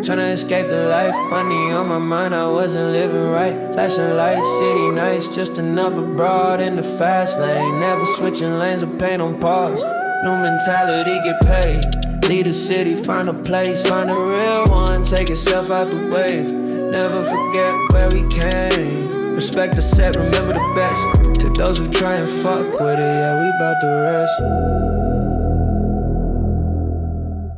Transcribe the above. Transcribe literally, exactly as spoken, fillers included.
tryna escape the life. Money on my mind, I wasn't living right. Flashing lights, city nights, just another broad in the fast lane. Never switching lanes or pain on pause. New mentality, get paid. Leave the city, find a place, find a real one. Take yourself out the wave. Never forget where we came. Respect the set, remember the best. To those who try and fuck with it, yeah, we bout the rest.